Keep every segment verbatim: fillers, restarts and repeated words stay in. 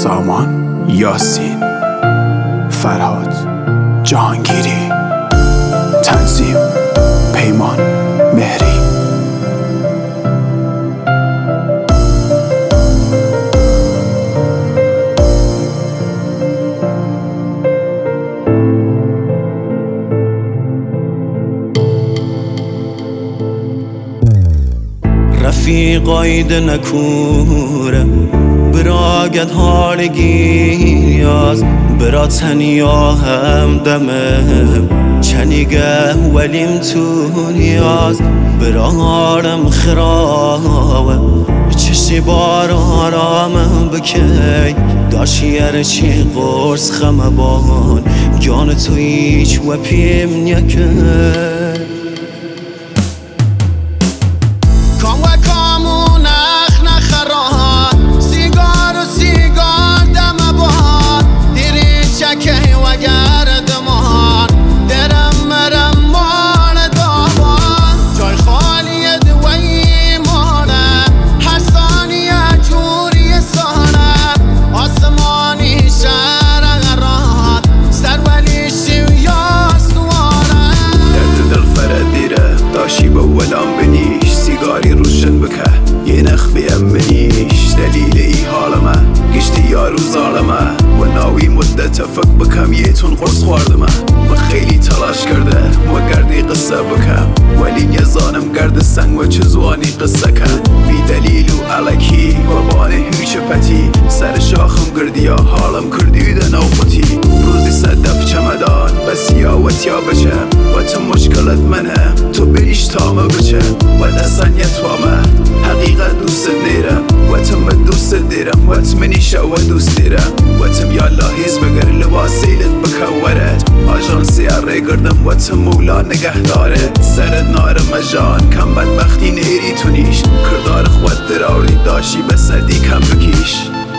سامان، یاسین، فرهاد، جهانگیری، تنظیم پیمان مهری. رفیقاید نکوره براگت هارگی یاز برا تنیا هم دمه چنیگه ولیم تو نیاز برا هارم خراوه چشی بار آرامم بکی داشیر چی قرص خمبان جان تو ایچ و پیم نیکه ولام بنیش سیگاری روشن بکه یه نخ بیمنیش دلیل ای حالمه گشتی یارو ظالمه و ناوی مدت فک بکم یه تون قرص خوردمه و خیلی تلاش کرده و گردی قصه بکم ولی نزانم گرد سنگ و چزوانی قصه کن بی دلیل و علکی و بانه هیچ پتی سر شاخم گردی یا حالم کردی ده نوبتی روزی صدف چمدان بس یا وطیا بچم و تو مشکلت منه تو بریش تامه بچه و دستن یتوامه حقیقت دوست دیرم و تم دوست دیرم و تمنیشه و دوست دیرم و تم یالا هیز بگر لباسیلت بکورت آجانسی اره گردم و تم مولا نگه دارت سرت نارم جان کم بدبختی نیری تو نیش کردار خود دراوری داشی بسدی کم بکیش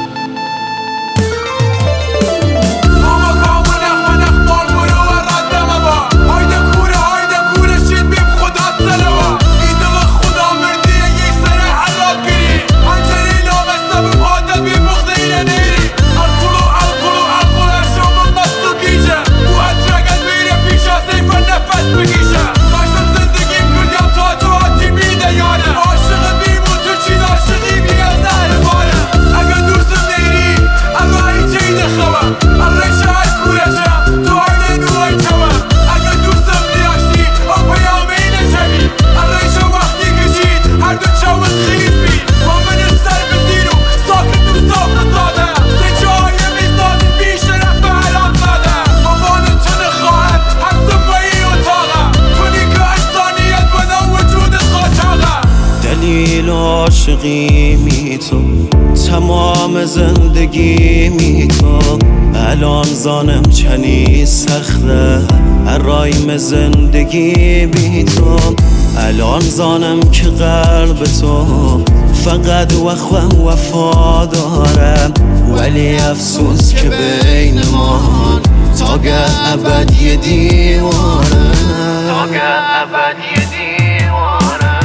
عاشقی می تو تمام زندگی می تو الان زانم چنی سخته رایم زندگی بی تو الان زانم که قلب تو فقط وخوام وفا دارم ولی افسوس که بین ما تاگه ابد یه دیواره تاگه ابد یه دیواره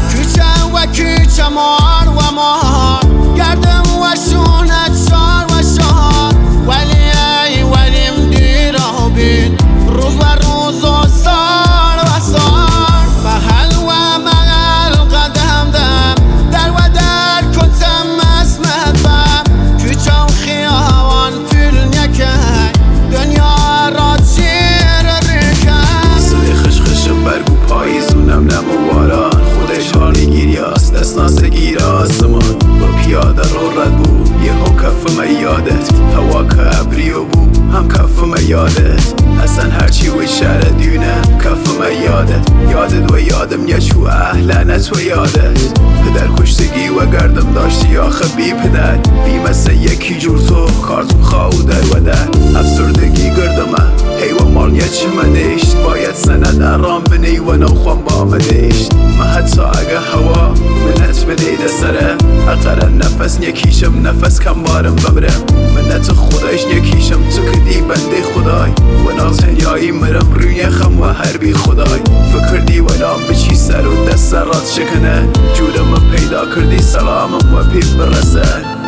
چمار و مار گردم و شونت شار و شار ولی ای ولیم دیر و بید روز و روز و سال و سال محل و محل قدم دم در و در کتم اسمت بم کوچه و خیابان پول نکه دنیا را چیر ریکن صدای خشخش برگو پاییزونم نمواران خودش حالی گیری است دست ناسه گیر آسمان با پیاده رو رد بود یه ها کف میادت هوا که ابریو بود هم کف میادت اصلا هرچی و شهر دیونه کف میادت یادت و یادم یه چو اهلنت و یادت پدر کشتگی و گردم داشتی آخه بی پدر بی مثل یکی جور تو کارتون خواهو در و در افسردگی گردمه هیو مال یه چه مدشت باید سند ارام بنی و نوخوام با مدشت ما حتی اگه هوا منت بدیده سره اقره نفس یکیشم نفس کم بارم بمرم منت خودش یکیشم تو کدی بنده خدای و نازنیایی مرم روی خم و هر بی خدای فکر دی ولام بچی سر و دست رات شکنه جودم پیدا کردی سلامم و پیف برسه